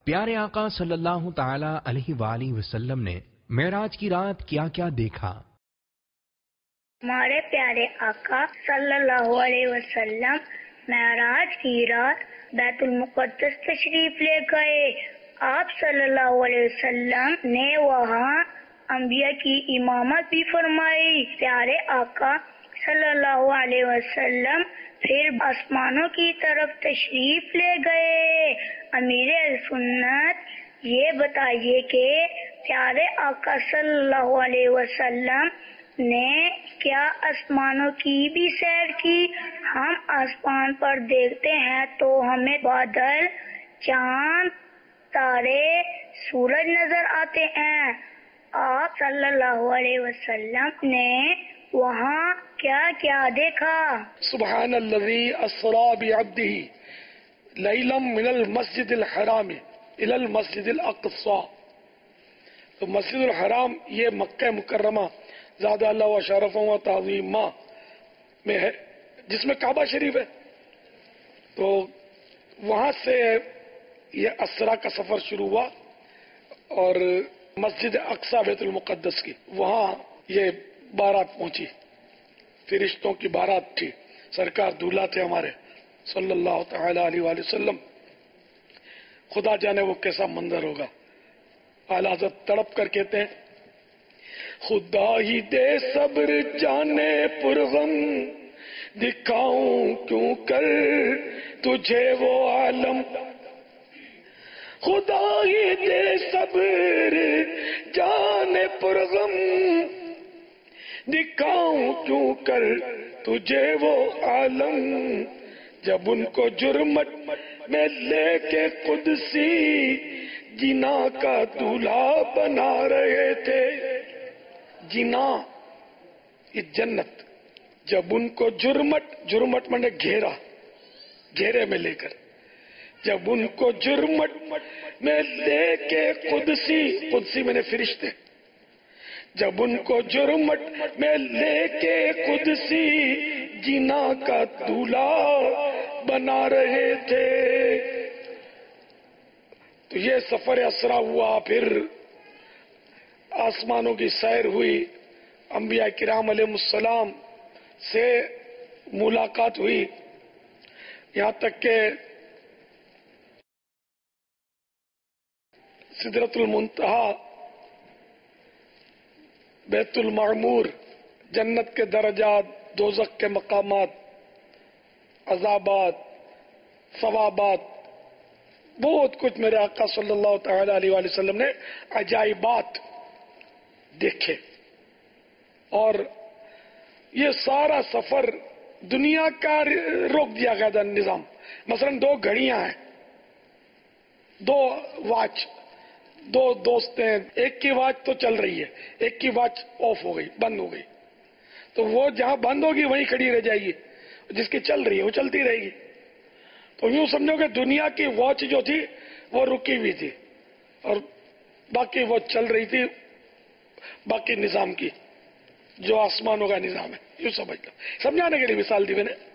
پیارے آقا صلی اللہ تعالی علیہ وآلہ وسلم نے معراج کی رات کیا کیا دیکھا؟ ہمارے پیارے آقا صلی اللہ علیہ وسلم معراج کی رات بیت المقدس تشریف لے گئے۔ آپ صلی اللہ علیہ وسلم نے وہاں انبیاء کی امامت بھی فرمائی۔ پیارے آقا صلی اللہ علیہ وسلم پھر آسمانوں کی طرف تشریف لے گئے۔ امیر سنت یہ بتائیے کہ پیارے آقا صلی اللہ علیہ وسلم نے کیا آسمانوں کی بھی سیر کی؟ ہم آسمان پر دیکھتے ہیں تو ہمیں بادل، چاند، تارے، سورج نظر آتے ہیں۔ آپ صلی اللہ علیہ وسلم نے وہاں کیا کیا دیکھا؟ سبحان الذی اسری بعبدہ لیلا من المسجد الحرام الی المسجد الاقصی۔ تو مسجد الحرام یہ مکہ مکرمہ زادہ اللہ و شرف و تعظیمہ میں ہے، جس میں کعبہ شریف ہے۔ تو وہاں سے یہ اسرا کا سفر شروع ہوا اور مسجد اقصی بیت المقدس کی، وہاں یہ بارات پہنچی، فرشتوں کی بارات تھی۔ سرکار دولہا تھے ہمارے صلی اللہ تعالی علیہ وآلہ وسلم۔ خدا جانے وہ کیسا منظر ہوگا۔ اعلی حضرت تڑپ کر کہتے ہیں، خدا ہی دے صبر جانے پرغم، دکھاؤں کیوں کر تجھے وہ عالم۔ خدا ہی دے صبر جانے پرغم، دکھاؤں کیوں کر تجھے وہ عالم۔ جب ان کو جرمٹ میں لے کے قدسی جنا کا دولہا بنا رہے تھے۔ جنا یہ جنت، جب ان کو جرمٹ میں نے گھیرا، گھیرے میں لے کر، جب ان کو جرمٹ میں لے کے قدسی میں نے فرشتے، جب ان کو جرمٹ میں لے کے قدسی جنا کا دولہا بنا رہے تھے۔ تو یہ سفر اسرا ہوا، پھر آسمانوں کی سیر ہوئی، انبیاء کرام علیہ السلام سے ملاقات ہوئی، یہاں تک کہ سدرۃ المنتہا، بیت المعمور، جنت کے درجات، دوزخ کے مقامات، عذابات، ثوابات، بہت کچھ میرے آقا صلی اللہ تعالی علیہ وآلہ وسلم نے عجائبات دیکھے۔ اور یہ سارا سفر دنیا کا روک دیا گیا تھا نظام۔ مثلا 2 گھڑیاں ہیں، 2 واچ، 2 دوست ہیں، ایک کی واچ تو چل رہی ہے، ایک کی واچ آف ہو گئی، بند ہو گئی، تو وہ جہاں بند ہوگی وہیں کھڑی رہ جائے گی، جس کی چل رہی ہے وہ چلتی رہے گی۔ تو یوں سمجھو کہ دنیا کی واچ جو تھی وہ رکی ہوئی تھی اور باقی وہ چل رہی تھی، باقی نظام کی جو آسمانوں کا نظام ہے، یوں سمجھانے کے لیے مثال دی میں نے۔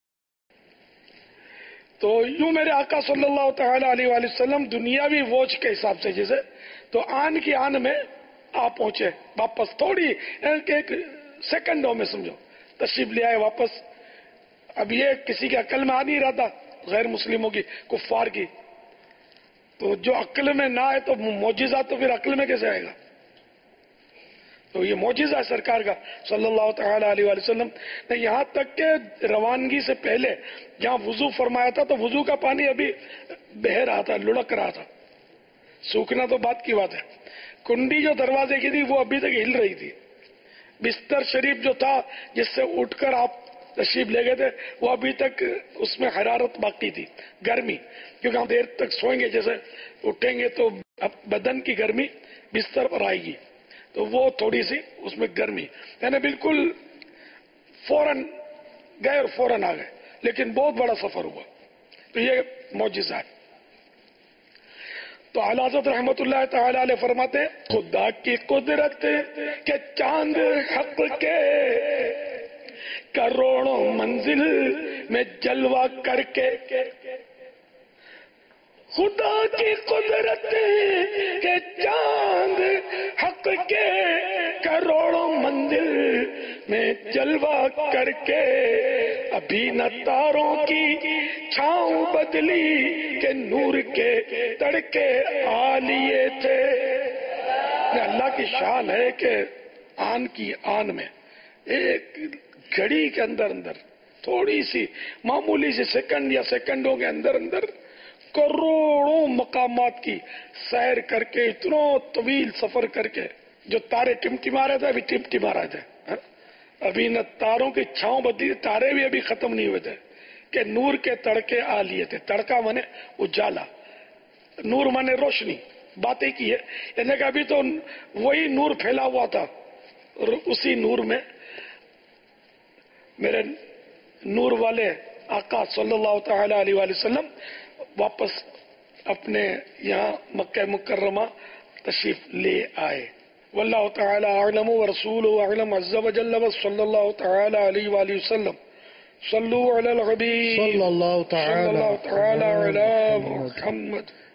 تو یوں میرے آقا صلی اللہ تعالی علیہ وآلہ وسلم دنیاوی واچ کے حساب سے جیسے تو آن کی آن میں آپ پہنچے واپس، تھوڑی ایک سیکنڈوں میں سمجھو تشریف لے آئے واپس۔ اب یہ کسی کے عقل میں آ نہیں رہا تھا، غیر مسلموں کی، کفار کی۔ تو جو عقل میں نہ آئے تو معجزہ تو پھر عقل میں کیسے آئے گا؟ تو یہ معجزہ ہے سرکار کا صلی اللہ تعالی علیہ وآلہ وسلم نے۔ یہاں تک کہ روانگی سے پہلے جہاں وضو فرمایا تھا تو وضو کا پانی ابھی بہ رہا تھا، لڑک رہا تھا، سوکھنا تو بات کی بات ہے۔ کنڈی جو دروازے کی تھی وہ ابھی تک ہل رہی تھی، بستر شریف جو تھا جس سے اٹھ کر آپ تشریف لے گئے تھے وہ ابھی تک اس میں حرارت باقی تھی، گرمی، کیونکہ ہم دیر تک سوئیں گے، جیسے اٹھیں گے تو بدن کی گرمی بستر پر آئے گی، تو وہ تھوڑی سی اس میں گرمی، یعنی بالکل فوراً گئے اور فوراً آ گئے، لیکن بہت بڑا سفر ہوا۔ تو یہ معجزہ ہے۔ تو اعلی حضرت رحمت اللہ تعالی علیہ فرماتے، خدا کی قدرت کے چاند حق کے کروڑوں منزل میں جلوہ کر کے، خدا کی قدرت کے چاند حق کے کروڑوں مندر میں جلوہ کر کے ابھی نہ تاروں کی چھاؤں بدلی کہ نور کے تڑکے آ لیے تھے۔ اللہ کی شان ہے کہ آن کی آن میں ایک گھڑی کے اندر تھوڑی سی معمولی سی سیکنڈ یا سیکنڈوں کے اندر کروڑوں مقامات کی سیر کر کے اتنا طویل سفر کر کے جو تارے ٹمٹما رہے تھے ابھی ٹمٹما رہے تھے، ابھی نہ تاروں کی چھاؤں بدلی، تارے بھی ابھی ختم نہیں ہوئے تھے کہ نور کے تڑکے آ لیے تھے۔ تڑکا مانے اجالا، نور مانے روشنی، باتیں کی ہے یعنی کہ ابھی تو وہی نور پھیلا ہوا تھا اور اسی نور میں میرے نور والے آقا صلی اللہ تعالی علیہ وآلہ وسلم واپس اپنے یہاں مکہ مکرمہ تشریف لے آئے۔ واللہ تعالی اعلم ورسولہ اعلم عز وجل وصلی اللہ تعالی علیہ وآلہ وسلم۔ صلو علی الحبیب صلی اللہ تعالی علی محمد۔